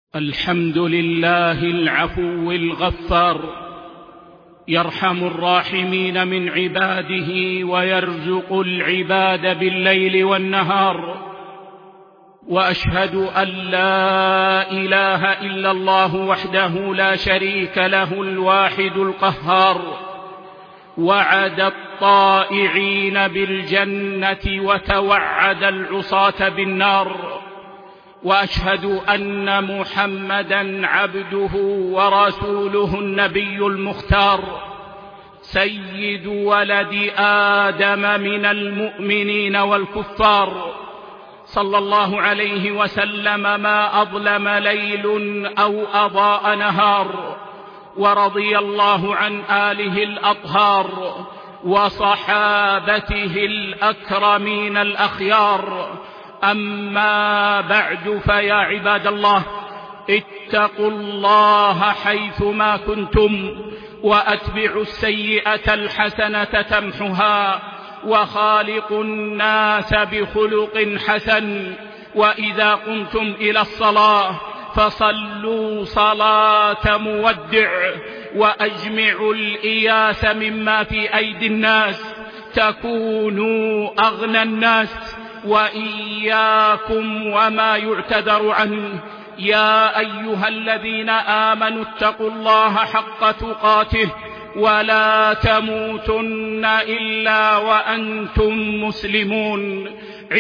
الحمد لله العفو الغفار، يرحم الراحمين من عباده ويرزق العباد بالليل والنهار. وأشهد أن لا إله إلا الله وحده لا شريك له الواحد القهار، وعد الطائعين بالجنة وتوعد العصاة بالنار. وأشهد أن محمدًا عبده ورسوله النبي المختار، سيد ولد آدم من المؤمنين والكفار، صلى الله عليه وسلم ما أظلم ليل أو أضاء نهار. ورضي الله عن آله الأطهار وصحابته الأكرمين الأخيار. أما بعد، فيا عباد الله، اتقوا الله حيثما كنتم، وأتبعوا السيئة الحسنة تمحها، وخالقوا الناس بخلق حسن. وإذا قمتم إلى الصلاة فصلوا صلاة مودع، وأجمعوا الإياس مما في أيدي الناس تكونوا أغنى الناس، وإياكم وما يعتذر عنه. يا أيها الذين آمنوا اتقوا الله حق تقاته، ولا تموتن إلا وأنتم مسلمون.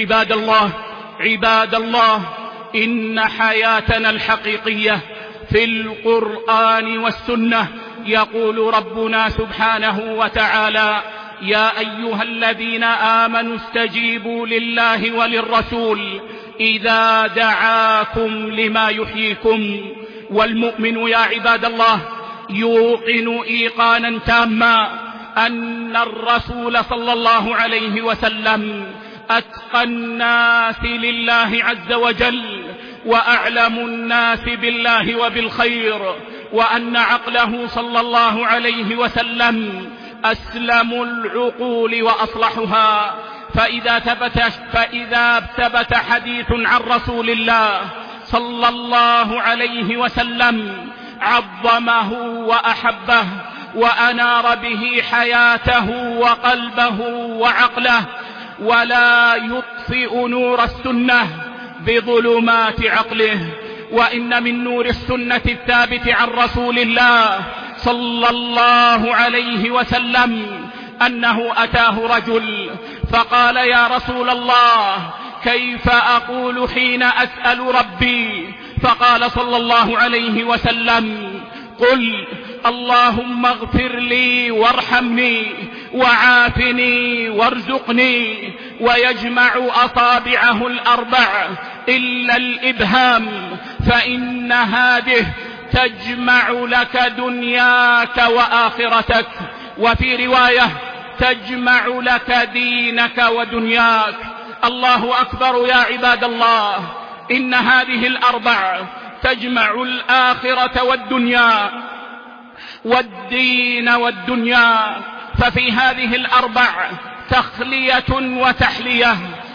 عباد الله، إن حياتنا الحقيقية في القرآن والسنة. يقول ربنا سبحانه وتعالى: يا أيها الذين آمنوا استجيبوا لله وللرسول إذا دعاكم لما يحييكم. والمؤمن يا عباد الله يوقن إيقانا تاما أن الرسول صلى الله عليه وسلم أتقى الناس لله عز وجل، وأعلم الناس بالله وبالخير، وأن عقله صلى الله عليه وسلم أسلم العقول وأصلحها. فإذا ثبت حديث عن رسول الله صلى الله عليه وسلم عظمه وأحبه، وأنار به حياته وقلبه وعقله، ولا يطفئ نور السنة بظلمات عقله. وإن من نور السنة الثابت عن رسول الله صلى الله عليه وسلم أنه أتاه رجل فقال: يا رسول الله، كيف أقول حين أسأل ربي؟ فقال صلى الله عليه وسلم: قل اللهم اغفر لي وارحمني وعافني وارزقني. ويجمع أصابعه الأربع إلا الإبهام، فإن هذه تجمع لك دنياك وآخرتك. وفي رواية: تجمع لك دينك ودنياك. الله أكبر يا عباد الله، إن هذه الأربع تجمع الآخرة والدنيا والدين والدنيا. ففي هذه الأربع تخلية وتحلية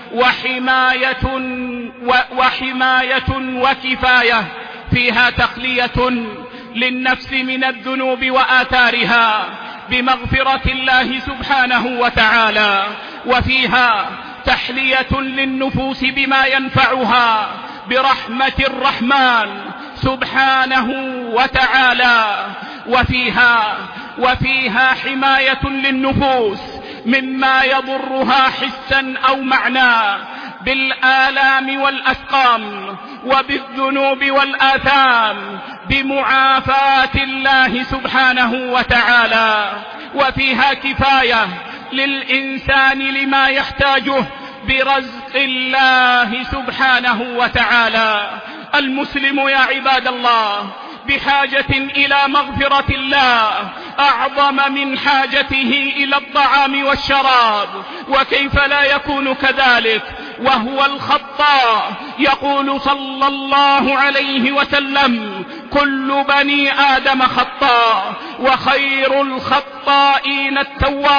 وحماية وكفاية. فيها تخلية للنفس من الذنوب وآثارها بمغفرة الله سبحانه وتعالى، وفيها تحلية للنفوس بما ينفعها برحمة الرحمن سبحانه وتعالى، وفيها حماية للنفوس مما يضرها حسا أو معنى بالآلام والأسقام وبالذنوب والآثام بمعافاة الله سبحانه وتعالى. وفيها كفاية للإنسان لما يحتاجه برزق الله سبحانه وتعالى. المسلم يا عباد الله بحاجة إلى مغفرة الله أعظم من حاجته إلى الطعام والشراب، وكيف لا يكون كذلك وهو الخطاء؟ يقول صلى الله عليه وسلم: كل بني آدم خطاء، وخير الخطائين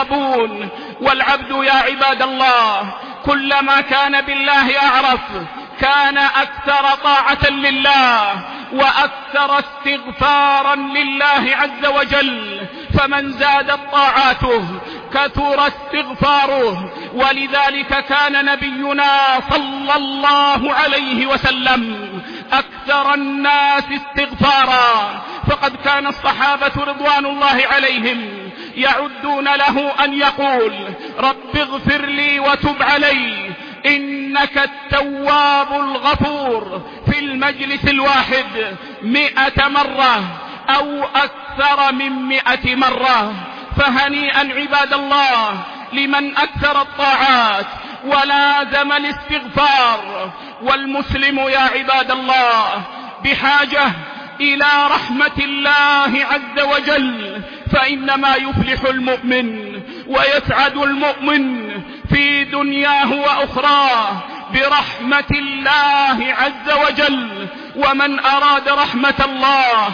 التوابون. والعبد يا عباد الله كلما كان بالله أعرف، كان أكثر طاعة لله وأكثر استغفارا لله عز وجل، فمن زادت طاعاته كثر استغفاره. ولذلك كان نبينا صلى الله عليه وسلم أكثر الناس استغفارا، فقد كان الصحابة رضوان الله عليهم يعدون له أن يقول: رب اغفر لي وتب علي إنك التواب الغفور، في المجلس الواحد 100 مرة أو أكثر من 100 مرة. فهنيئا عباد الله لمن أكثر الطاعات ولازم الاستغفار. والمسلم يا عباد الله بحاجة إلى رحمة الله عز وجل، فإنما يفلح المؤمن ويسعد المؤمن في دنياه وأخراه برحمة الله عز وجل. ومن أراد رحمة الله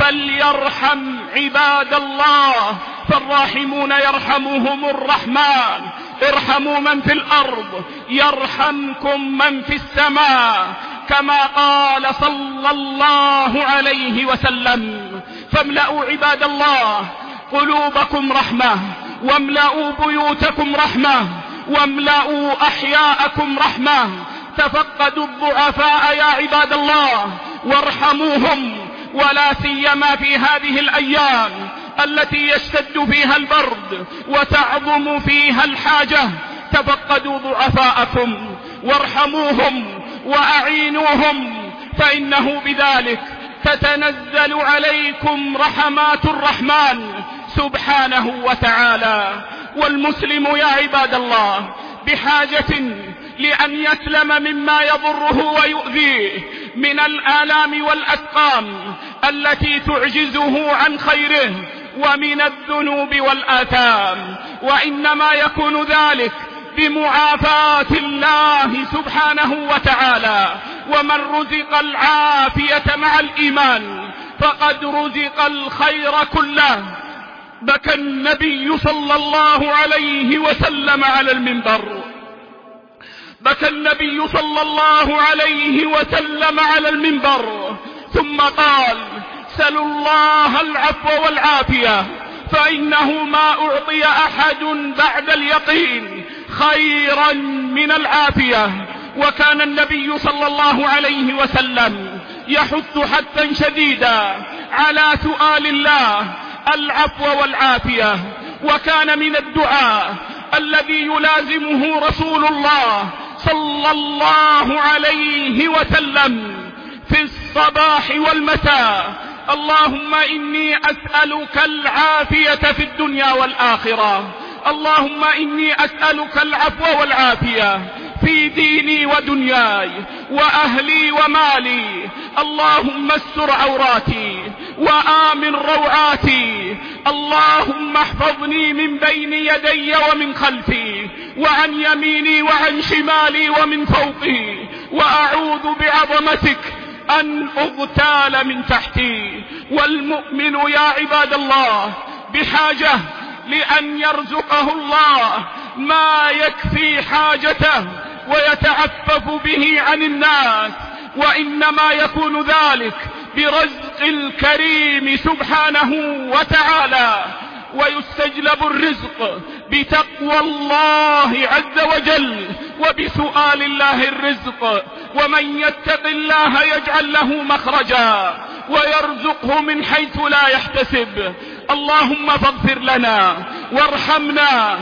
فليرحم عباد الله، فالراحمون يرحمهم الرحمن. ارحموا من في الأرض يرحمكم من في السماء، كما قال صلى الله عليه وسلم. فاملأوا عباد الله قلوبكم رحمة، واملأوا بيوتكم رحمة، واملأوا أحياءكم رحمة. تفقدوا الضعفاء يا عباد الله وارحموهم، ولا سيما في هذه الأيام التي يشتد فيها البرد وتعظم فيها الحاجة. تفقدوا ضعفاءكم وارحموهم وأعينوهم، فإنه بذلك تتنزل عليكم رحمات الرحمن سبحانه وتعالى. والمسلم يا عباد الله بحاجة لأن يسلم مما يضره ويؤذيه من الآلام والأسقام التي تعجزه عن خيره، ومن الذنوب والآثام، وإنما يكون ذلك بمعافاة الله سبحانه وتعالى. ومن رزق العافية مع الإيمان فقد رزق الخير كله. بكى النبي صلى الله عليه وسلم على المنبر، بكى النبي صلى الله عليه وسلم على المنبر، ثم قال: سلوا الله العفو والعافية، فإنه ما أعطي أحد بعد اليقين خيرا من العافية. وكان النبي صلى الله عليه وسلم يحث حثا شديدا على سؤال الله العفو والعافية. وكان من الدعاء الذي يلازمه رسول الله صلى الله عليه وسلم في الصباح والمساء: اللهم إني أسألك العافية في الدنيا والآخرة، اللهم إني أسألك العفو والعافية في ديني ودنياي وأهلي ومالي، اللهم استر عوراتي وآمن روعاتي، اللهم احفظني من بين يدي ومن خلفي وعن يميني وعن شمالي ومن فوقي، وأعوذ بعظمتك أن أغتال من تحتي. والمؤمن يا عباد الله بحاجة لأن يرزقه الله ما يكفي حاجته ويتعفف به عن الناس، وإنما يكون ذلك برزق الكريم سبحانه وتعالى. ويستجلب الرزق بتقوى الله عز وجل وبسؤال الله الرزق. ومن يتق الله يجعل له مخرجا ويرزقه من حيث لا يحتسب. اللهم فاغفر لنا وارحمنا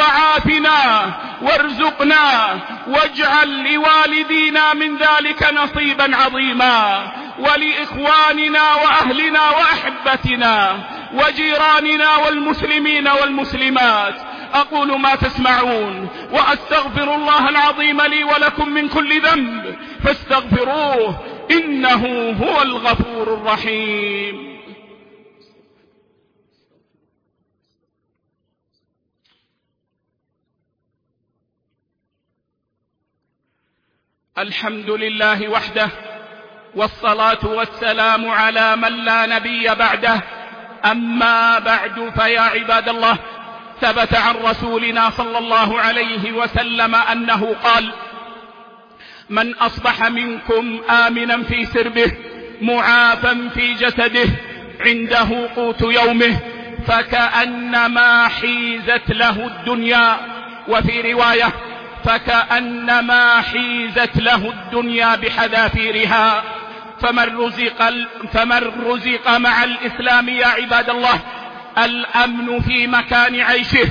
وعافنا وارزقنا، واجعل لوالدينا من ذلك نصيبا عظيما، ولإخواننا وأهلنا وأحبتنا وجيراننا والمسلمين والمسلمات. أقول ما تسمعون وأستغفر الله العظيم لي ولكم من كل ذنب، فاستغفروه إنه هو الغفور الرحيم. الحمد لله وحده، والصلاة والسلام على من لا نبي بعده. أما بعد، فيا عباد الله، ثبت عن رسولنا صلى الله عليه وسلم أنه قال: من أصبح منكم آمنا في سربه معافا في جسده عنده قوت يومه فكأنما حيزت له الدنيا. وفي رواية فكأنما حيزت له الدنيا بحذافيرها. فمن رزق مع الإسلام يا عباد الله الأمن في مكان عيشه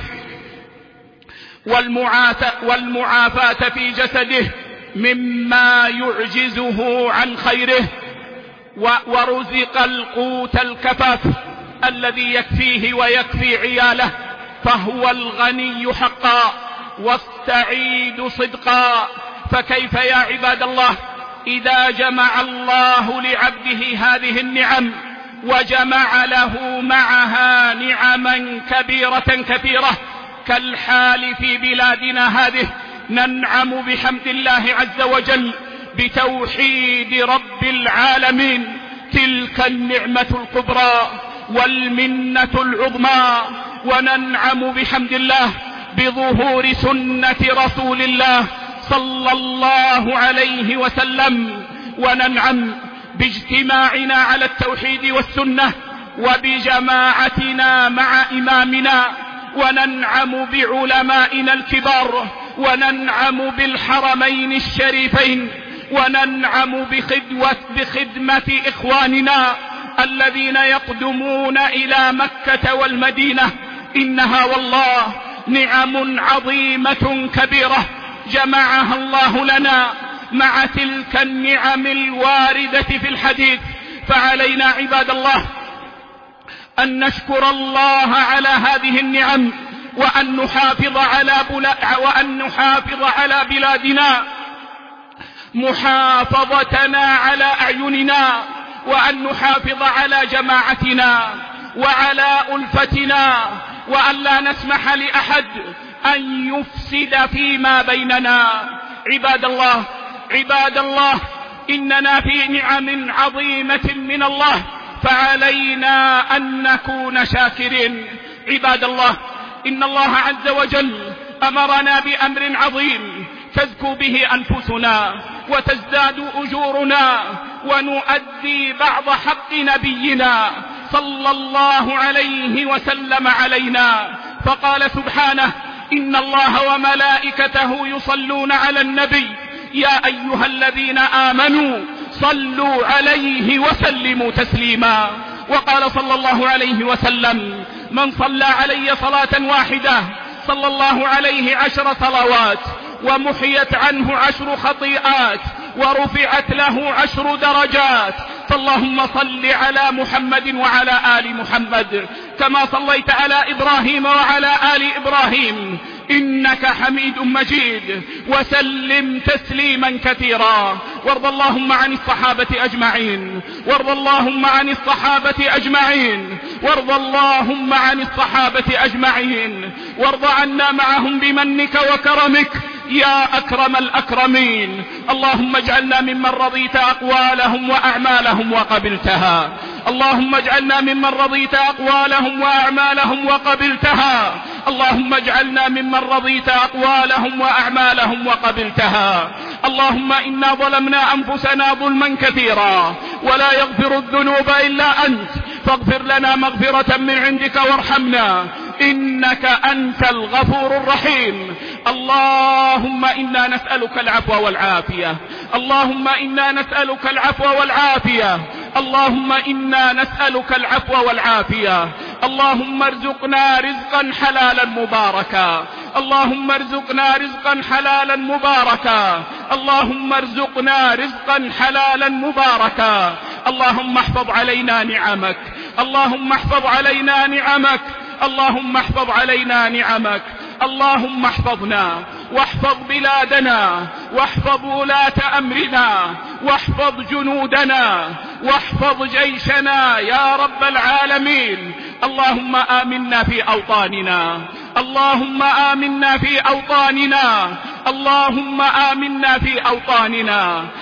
والمعافاة في جسده مما يعجزه عن خيره، ورزق القوت الكفاف الذي يكفيه ويكفي عياله، فهو الغني حقا والسعيد صدقا. فكيف يا عباد الله إذا جمع الله لعبده هذه النعم وجمع له معها نعما كبيرة كثيرة كالحال في بلادنا هذه؟ ننعم بحمد الله عز وجل بتوحيد رب العالمين، تلك النعمة الكبرى والمنة العظمى. وننعم بحمد الله بظهور سنة رسول الله صلى الله عليه وسلم، وننعم باجتماعنا على التوحيد والسنة وبجماعتنا مع إمامنا، وننعم بعلمائنا الكبار، وننعم بالحرمين الشريفين، وننعم بخدمة إخواننا الذين يقدمون إلى مكة والمدينة. إنها والله نعم عظيمة كبيرة جمعها الله لنا مع تلك النعم الواردة في الحديث. فعلينا عباد الله أن نشكر الله على هذه النعم، وأن نحافظ على بلادنا محافظتنا على أعيننا، وأن نحافظ على جماعتنا وعلى ألفتنا، وأن لا نسمح لأحد أن يفسد فيما بيننا. عباد الله إننا في نعم عظيمة من الله، فعلينا أن نكون شاكرين. عباد الله إن الله عز وجل أمرنا بأمر عظيم تزكو به أنفسنا وتزداد أجورنا ونؤدي بعض حق نبينا صلى الله عليه وسلم علينا. فقال سبحانه: إن الله وملائكته يصلون على النبي يا أيها الذين آمنوا صلوا عليه وسلموا تسليما. وقال صلى الله عليه وسلم: من صلى علي صلاة واحدة صلى الله عليه 10 صلوات، ومحيت عنه 10 خطيئات، ورفعت له 10 درجات. فاللهم صل على محمد وعلى آل محمد كما صليت على إبراهيم وعلى آل إبراهيم إنك حميد مجيد، وسلم تسليما كثيرا. وارض اللهم عن الصحابة أجمعين، وارض اللهم عن الصحابة أجمعين، وارض اللهم عن الصحابة أجمعين، وارض عنا معهم بمنك وكرمك يا أكرم الأكرمين. اللهم اجعلنا ممن رضيت أقوالهم وأعمالهم وقبلتها، اللهم اجعلنا ممن رضيت أقوالهم وأعمالهم وقبلتها، اللهم اجعلنا ممن رضيت أقوالهم وأعمالهم وقبلتها. اللهم إنا ظلمنا أنفسنا ظلما كثيرا ولا يغفر الذنوب إلا أنت، فاغفر لنا مغفرة من عندك وارحمنا إنك أنت الغفور الرحيم. اللهم إنا نسألك العفو والعافية، اللهم إنا نسألك العفو والعافية، اللهم إنا نسألك العفو والعافية. اللهم ارزقنا رزقا حلالا مباركا، اللهم ارزقنا رزقا حلالا مباركا، اللهم ارزقنا رزقا حلالا مباركا. اللهم احفظ علينا نعمك، اللهم احفظ علينا نعمك، اللهم احفظ علينا نعمك. اللهم احفظنا واحفظ بلادنا واحفظ ولاة أمرنا واحفظ جنودنا واحفظ جيشنا يا رب العالمين. اللهم آمنا في أوطاننا، اللهم آمنا في أوطاننا، اللهم آمنا في أوطاننا.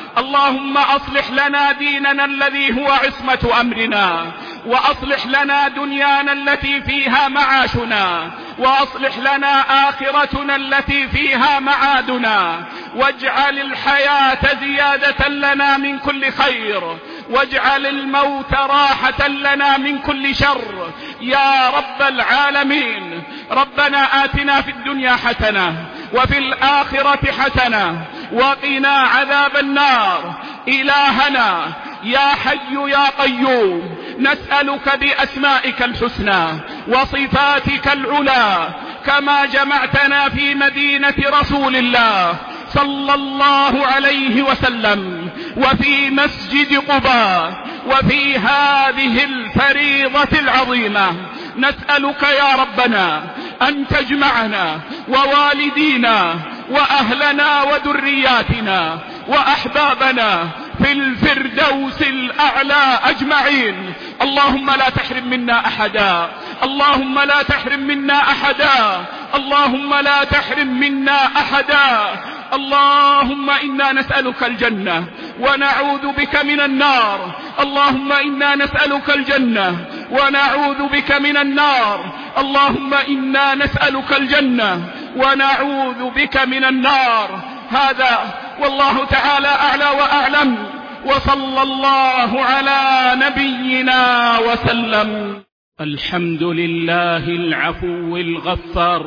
اللهم أصلح لنا ديننا الذي هو عصمة أمرنا، وأصلح لنا دنيانا التي فيها معاشنا، وأصلح لنا آخرتنا التي فيها معادنا، واجعل الحياة زيادة لنا من كل خير، واجعل الموت راحة لنا من كل شر يا رب العالمين. ربنا آتنا في الدنيا حسنة وفي الآخرة حسنة وقنا عذاب النار. إلهنا يا حي يا قيوم، نسألك بأسمائك الحسنى وصفاتك العلى كما جمعتنا في مدينة رسول الله صلى الله عليه وسلم وفي مسجد قباء وفي هذه الفريضة العظيمة، نسألك يا ربنا أن تجمعنا ووالدينا وأهلنا وذرياتنا وأحبابنا في الفردوس الأعلى أجمعين. اللهم لا تحرم منا أحدا، اللهم لا تحرم منا أحدا، اللهم لا تحرم منا أحدا. اللهم إنا نسألك الجنة ونعوذ بك من النار، اللهم إنا نسألك الجنة ونعوذ بك من النار، اللهم إنا نسألك الجنة ونعوذ بك من النار. هذا والله تعالى أعلى وأعلم، وصلى الله على نبينا وسلم. الحمد لله العفو الغفار،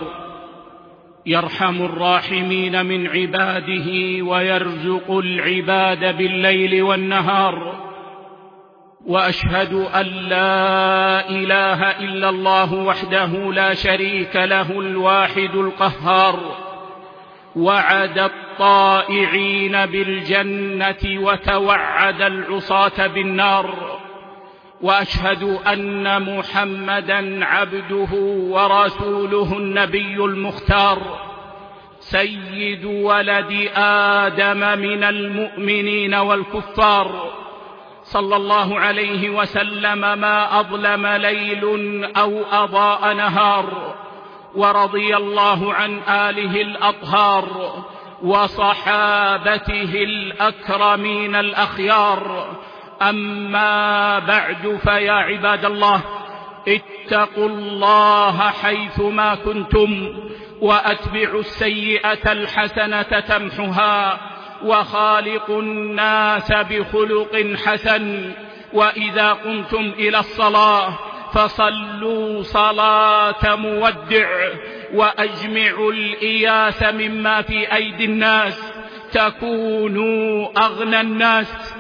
يرحم الراحمين من عباده ويرزق العباد بالليل والنهار، وأشهد أن لا إله إلا الله وحده لا شريك له الواحد القهار، وعد الطائعين بالجنة وتوعد العصاة بالنار، وأشهد أن محمدًا عبده ورسوله النبي المختار، سيد ولد آدم من المؤمنين والكفار، صلى الله عليه وسلم ما أظلم ليل أو أضاء نهار، ورضي الله عن آله الأطهار وصحابته الأكرمين الأخيار. أما بعد، فيا عباد الله، اتقوا الله حيثما كنتم، وأتبعوا السيئة الحسنة تمحها، وخالقوا الناس بخلق حسن، وإذا قمتم إلى الصلاة فصلوا صلاة مودع، وأجمعوا الإياس مما في أيدي الناس تكونوا أغنى الناس،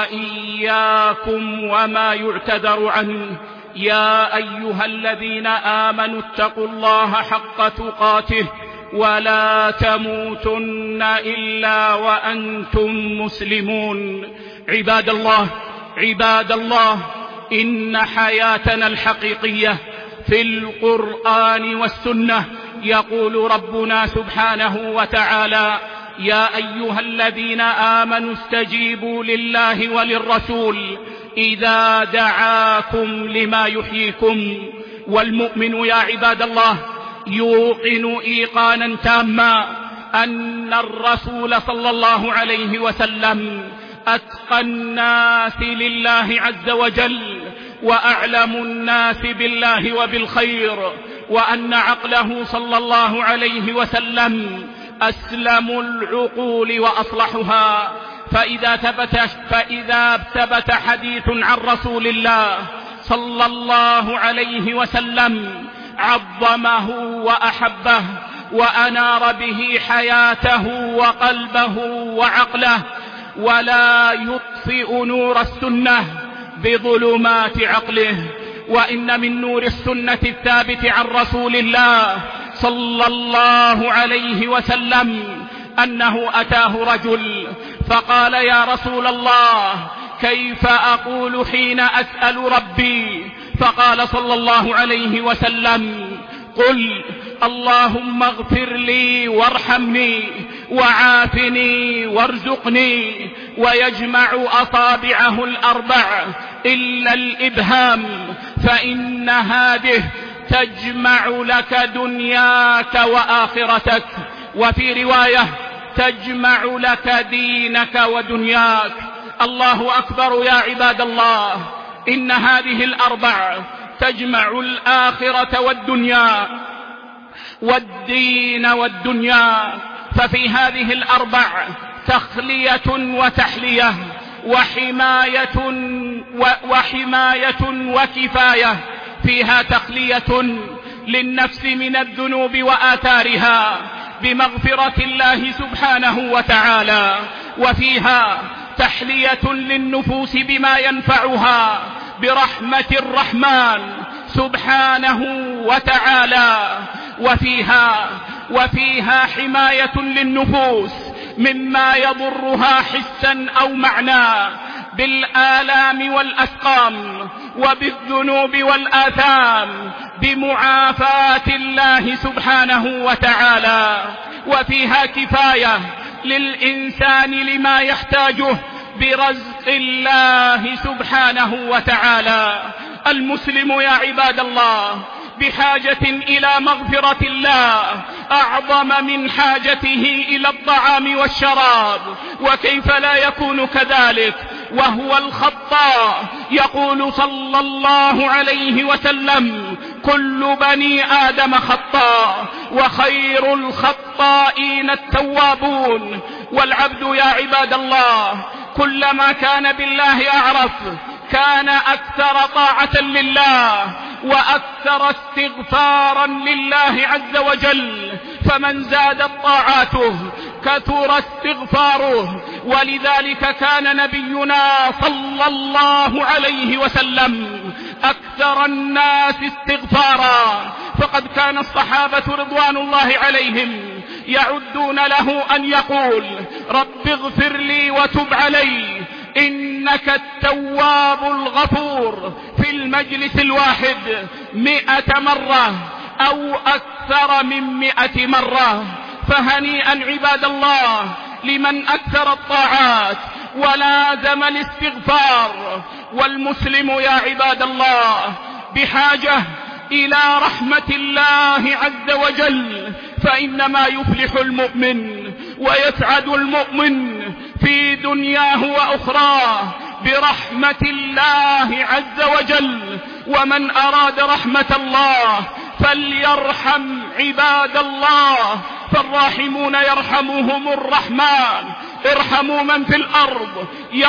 وإياكم وما يعتذر عنه. يا أيها الذين آمنوا اتقوا الله حق تقاته ولا تموتن إلا وأنتم مسلمون. عباد الله، عباد الله، إن حياتنا الحقيقية في القرآن والسنة. يقول ربنا سبحانه وتعالى: يا أيها الذين آمنوا استجيبوا لله وللرسول إذا دعاكم لما يحييكم. والمؤمن يا عباد الله يوقن إيقانا تاما أن الرسول صلى الله عليه وسلم أتقى الناس لله عز وجل، وأعلم الناس بالله وبالخير، وأن عقله صلى الله عليه وسلم أسلم العقول وأصلحها. فإذا ثبت حديث عن رسول الله صلى الله عليه وسلم عظمه وأحبه، وأنار به حياته وقلبه وعقله، ولا يطفئ نور السنة بظلمات عقله. وإن من نور السنة الثابت عن رسول الله صلى الله عليه وسلم أنه أتاه رجل فقال: يا رسول الله، كيف أقول حين أسأل ربي؟ فقال صلى الله عليه وسلم: قل اللهم اغفر لي وارحمني وعافني وارزقني. ويجمع أصابعه الأربع إلا الإبهام، فإن هذه تجمع لك دنياك وآخرتك. وفي رواية: تجمع لك دينك ودنياك. الله أكبر يا عباد الله، إن هذه الأربع تجمع الآخرة والدنيا والدين والدنيا. ففي هذه الأربع تخلية وتحلية وحماية وكفاية. فيها تخلية للنفس من الذنوب وآثارها بمغفرة الله سبحانه وتعالى، وفيها تحلية للنفوس بما ينفعها برحمة الرحمن سبحانه وتعالى، وفيها حماية للنفوس مما يضرها حسا أو معنى بالآلام والأسقام وبالذنوب والآثام بمعافاة الله سبحانه وتعالى. وفيها كفاية للإنسان لما يحتاجه برزق الله سبحانه وتعالى. المسلم يا عباد الله بحاجة إلى مغفرة الله أعظم من حاجته إلى الطعام والشراب، وكيف لا يكون كذلك وهو الخطاء؟ يقول صلى الله عليه وسلم: كل بني آدم خطاء وخير الخطائين التوابون. والعبد يا عباد الله كلما كان بالله أعرف كان أكثر طاعة لله وأكثر استغفارا لله عز وجل، فمن زادت طاعاته كثر استغفاره. ولذلك كان نبينا صلى الله عليه وسلم أكثر الناس استغفارا، فقد كان الصحابة رضوان الله عليهم يعدون له أن يقول: رب اغفر لي وتب علي إنك التواب الغفور، في المجلس الواحد 100 مرة أو أكثر من 100 مرة. فهنيئا عباد الله لمن أكثر الطاعات ولازم الاستغفار. والمسلم يا عباد الله بحاجة إلى رحمة الله عز وجل، فإنما يفلح المؤمن ويسعد المؤمن في دنياه وأخراه برحمة الله عز وجل. ومن أراد رحمة الله فليرحم عباد الله، فالراحمون يرحمهم الرحمن. ارحموا من في الأرض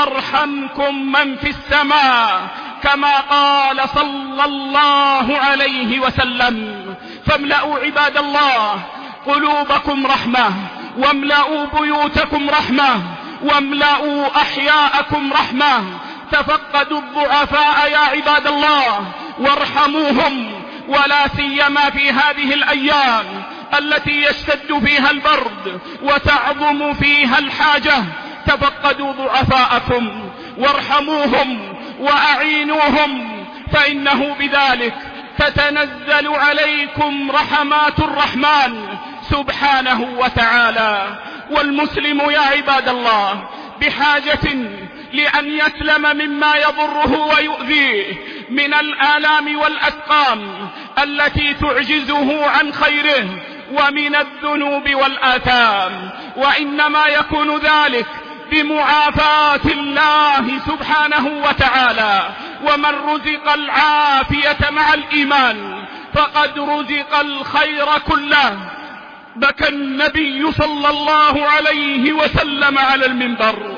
يرحمكم من في السماء، كما قال صلى الله عليه وسلم. فاملأوا عباد الله قلوبكم رحمة، واملأوا بيوتكم رحمة، واملأوا أحياءكم رحمة. تفقدوا الضعفاء يا عباد الله وارحموهم، ولا سيما في هذه الأيام التي يشتد فيها البرد وتعظم فيها الحاجة. تفقدوا ضعفاءكم وارحموهم وأعينوهم، فإنه بذلك تتنزل عليكم رحمات الرحمن سبحانه وتعالى. والمسلم يا عباد الله بحاجة لأن يسلم مما يضره ويؤذيه من الآلام والأسقام التي تعجزه عن خيره ومن الذنوب والآثام، وإنما يكون ذلك بمعافاة الله سبحانه وتعالى. ومن رزق العافية مع الإيمان فقد رزق الخير كله. بكى النبي صلى الله عليه وسلم على المنبر،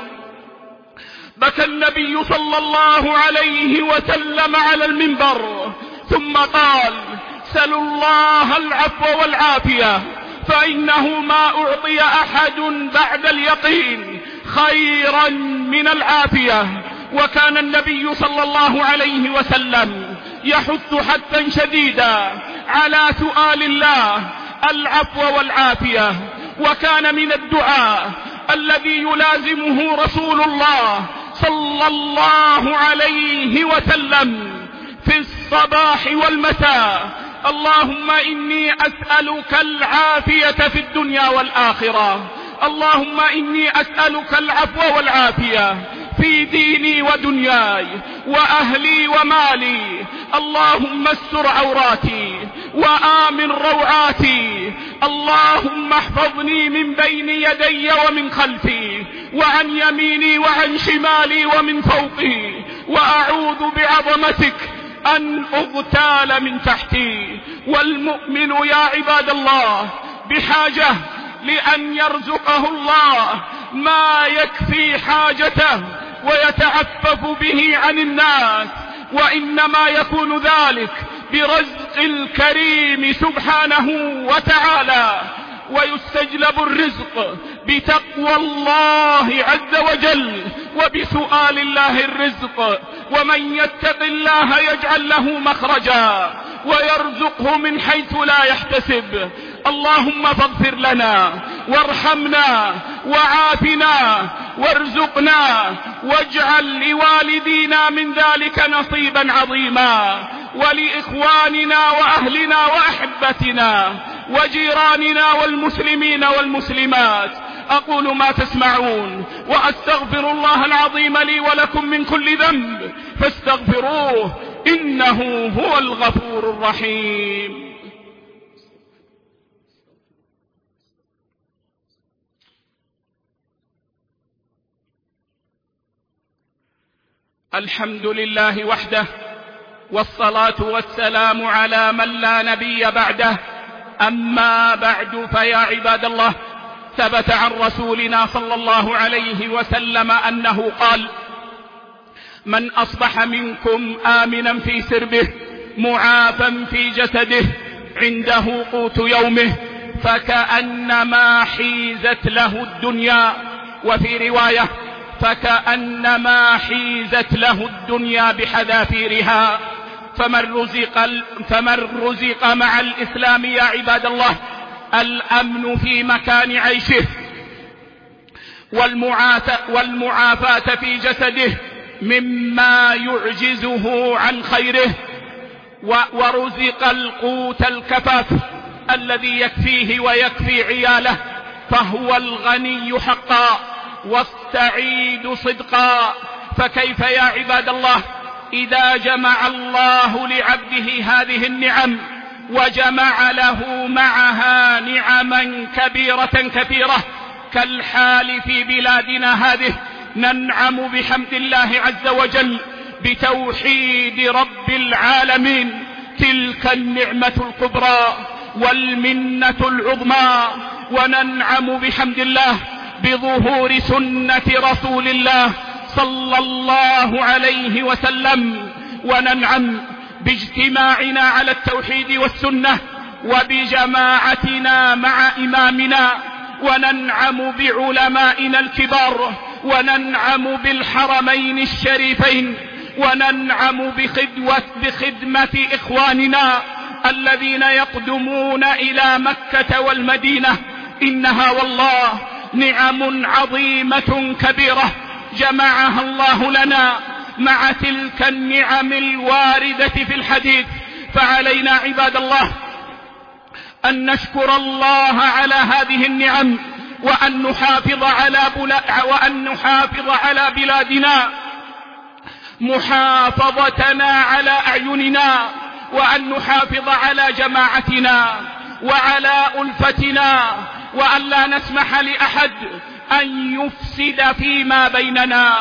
بكى النبي صلى الله عليه وسلم على المنبر، ثم قال: سلوا الله العفو والعافية، فإنه ما أعطي أحد بعد اليقين خيرا من العافية. وكان النبي صلى الله عليه وسلم يحث حثا شديدا على سؤال الله العفو والعافية. وكان من الدعاء الذي يلازمه رسول الله صلى الله عليه وسلم في الصباح والمساء: اللهم إني أسألك العافية في الدنيا والآخرة، اللهم إني أسألك العفو والعافية في في ديني ودنياي وأهلي ومالي. اللهم استر عوراتي وآمن روعاتي. اللهم احفظني من بين يدي ومن خلفي وعن يميني وعن شمالي ومن فوقي، وأعوذ بعظمتك أن أغتال من تحتي. والمؤمن يا عباد الله بحاجة لأن يرزقه الله ما يكفي حاجته ويتعفف به عن الناس، وإنما يكون ذلك برزق الكريم سبحانه وتعالى. ويستجلب الرزق بتقوى الله عز وجل وبسؤال الله الرزق. ومن يتق الله يجعل له مخرجا ويرزقه من حيث لا يحتسب. اللهم فاغفر لنا وارحمنا وعافنا وارزقنا، واجعل لوالدينا من ذلك نصيبا عظيما، ولإخواننا وأهلنا وأحبتنا وجيراننا والمسلمين والمسلمات. أقول ما تسمعون وأستغفر الله العظيم لي ولكم من كل ذنب فاستغفروه إنه هو الغفور الرحيم. الحمد لله وحده، والصلاة والسلام على من لا نبي بعده. أما بعد، فيا عباد الله، ثبت عن رسولنا صلى الله عليه وسلم أنه قال: من أصبح منكم آمنا في سربه معافا في جسده عنده قوت يومه فكأنما حيزت له الدنيا. وفي رواية: فكأنما حيزت له الدنيا بحذافيرها. فمن رزق مع الإسلام يا عباد الله الأمن في مكان عيشه والمعافاة في جسده مما يعجزه عن خيره، ورزق القوت الكفاف الذي يكفيه ويكفي عياله، فهو الغني حقا والسعيد صدقا. فكيف يا عباد الله إذا جمع الله لعبده هذه النعم وجمع له معها نعما كبيرة كثيرة كالحال في بلادنا هذه؟ ننعم بحمد الله عز وجل بتوحيد رب العالمين، تلك النعمة الكبرى والمنة العظمى. وننعم بحمد الله بظهور سنة رسول الله صلى الله عليه وسلم، وننعم باجتماعنا على التوحيد والسنة وبجماعتنا مع إمامنا، وننعم بعلمائنا الكبار، وننعم بالحرمين الشريفين، وننعم بخدمة إخواننا الذين يقدمون إلى مكة والمدينة. إنها والله نعم عظيمة كبيرة جمعها الله لنا مع تلك النعم الواردة في الحديث. فعلينا عباد الله أن نشكر الله على هذه النعم، وأن نحافظ على بلادنا محافظتنا على أعيننا، وأن نحافظ على جماعتنا وعلى ألفتنا، وأن لا نسمح لأحد أن يفسد فيما بيننا.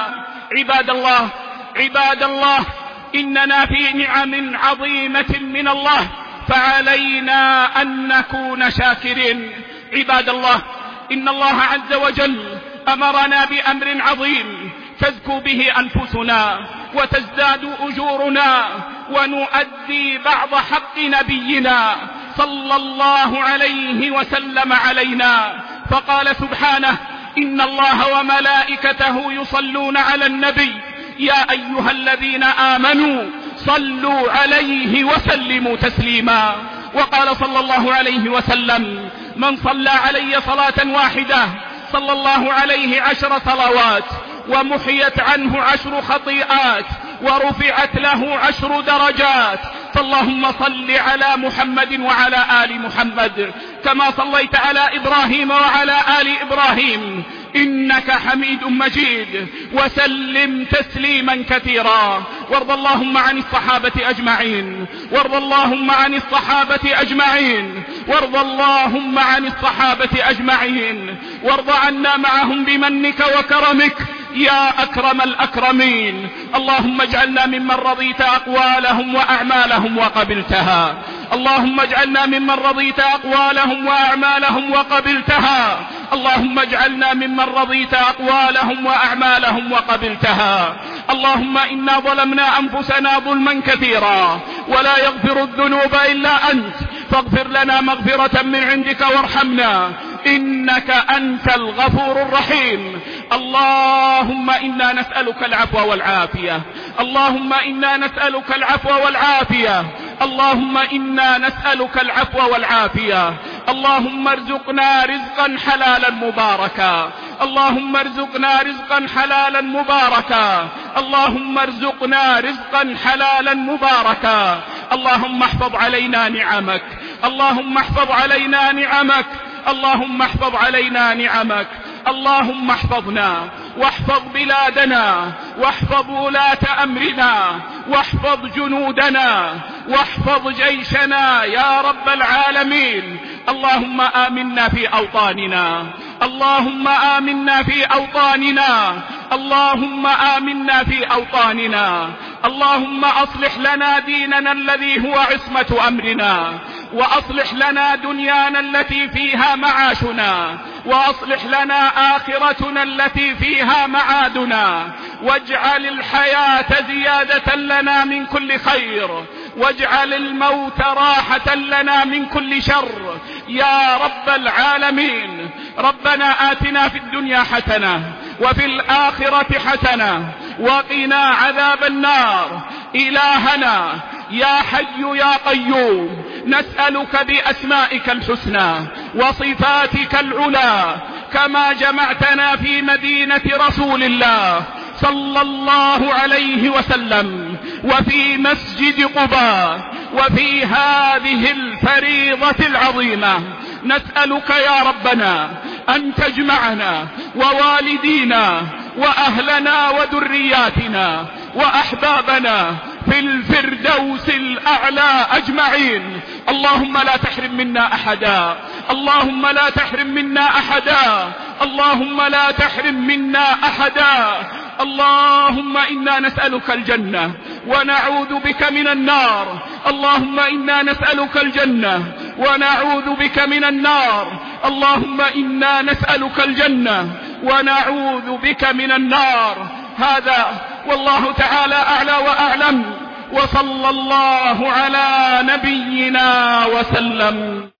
عباد الله، إننا في نعم عظيمة من الله، فعلينا أن نكون شاكرين. عباد الله، إن الله عز وجل أمرنا بأمر عظيم تزكو به أنفسنا وتزداد أجورنا ونؤدي بعض حق نبينا صلى الله عليه وسلم علينا. فقال سبحانه: إن الله وملائكته يصلون على النبي يا أيها الذين آمنوا صلوا عليه وسلموا تسليما. وقال صلى الله عليه وسلم: من صلى علي صلاة واحدة صلى الله عليه 10 صلوات، ومحيت عنه 10 خطيئات، ورفعت له 10 درجات. فاللهم صل على محمد وعلى آل محمد كما صليت على إبراهيم وعلى آل إبراهيم إنك حميد مجيد. وسلم تسليما كثيرا. وارض اللهم عن الصحابة أجمعين، وارض اللهم عن الصحابة أجمعين، وارض اللهم عن الصحابة أجمعين، وارض عنا معهم بمنك وكرمك يا أكرم الأكرمين. اللهم اجعلنا ممن رضيت أقوالهم وأعمالهم وقبلتها. اللهم اجعلنا ممن رضيت أقوالهم وأعمالهم وقبلتها. اللهم اجعلنا ممن رضيت أقوالهم وأعمالهم وقبلتها. اللهم إنا ظلمنا أنفسنا ظلما كثيرا ولا يغفر الذنوب إلا أنت، فاغفر لنا مغفرة من عندك وارحمنا إنك أنت الغفور الرحيم. اللهم إنا نسألك العفو والعافية. اللهم إنا نسألك العفو والعافية. اللهم إنا نسألك العفو والعافية. اللهم ارزقنا رزقا حلالا مباركا. اللهم ارزقنا رزقا حلالا مباركا. اللهم ارزقنا رزقا حلالا مباركا. اللهم احفظ علينا نعمك. اللهم احفظ علينا نعمك. اللهم احفظ علينا نعمك. اللهم احفظنا واحفظ بلادنا واحفظ ولاة أمرنا واحفظ جنودنا واحفظ جيشنا يا رب العالمين. اللهم آمنا في أوطاننا. اللهم آمنا في أوطاننا. اللهم آمنا في أوطاننا. اللهم أصلح لنا ديننا الذي هو عصمة أمرنا، وأصلح لنا دنيانا التي فيها معاشنا، وأصلح لنا آخرتنا التي فيها معادنا، واجعل الحياة زيادة لنا من كل خير، واجعل الموت راحة لنا من كل شر يا رب العالمين. ربنا آتنا في الدنيا حسنة وفي الآخرة حسنة وقنا عذاب النار. إلهنا يا حي يا قيوم، نسألك بأسمائك الحسنى وصفاتك العلى كما جمعتنا في مدينة رسول الله صلى الله عليه وسلم وفي مسجد قباء وفي هذه الفريضة العظيمة، نسألك يا ربنا أن تجمعنا ووالدينا وأهلنا وذرياتنا وأحبابنا في الفردوس الأعلى أجمعين. اللهم لا تحرم منا أحدا. اللهم لا تحرم منا أحدا. اللهم لا تحرم منا أحدا. اللهم إنا نسألك الجنة ونعوذ بك من النار. اللهم إنا نسألك الجنة ونعوذ بك من النار. اللهم إنا نسألك الجنة ونعوذ بك من النار. هذا والله تعالى أعلى وأعلم، وصلى الله على نبينا وسلم.